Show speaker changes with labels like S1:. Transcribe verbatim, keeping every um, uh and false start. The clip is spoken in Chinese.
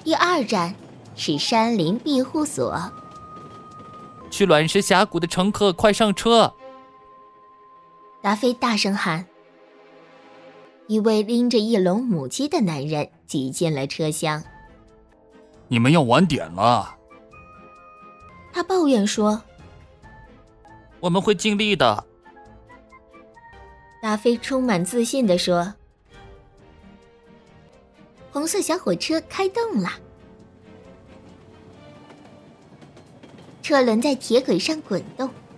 S1: 第二站是山林庇护所。
S2: 去卵石峡谷的乘客快上车！
S1: 达菲大声喊。一位拎着一笼母鸡的男人挤进了车厢。
S3: 你们要晚点了。
S1: 他抱怨说。
S2: 我们会尽力的。
S1: 达菲充满自信地说。红色小火车开动了，车轮在铁轨上滚动，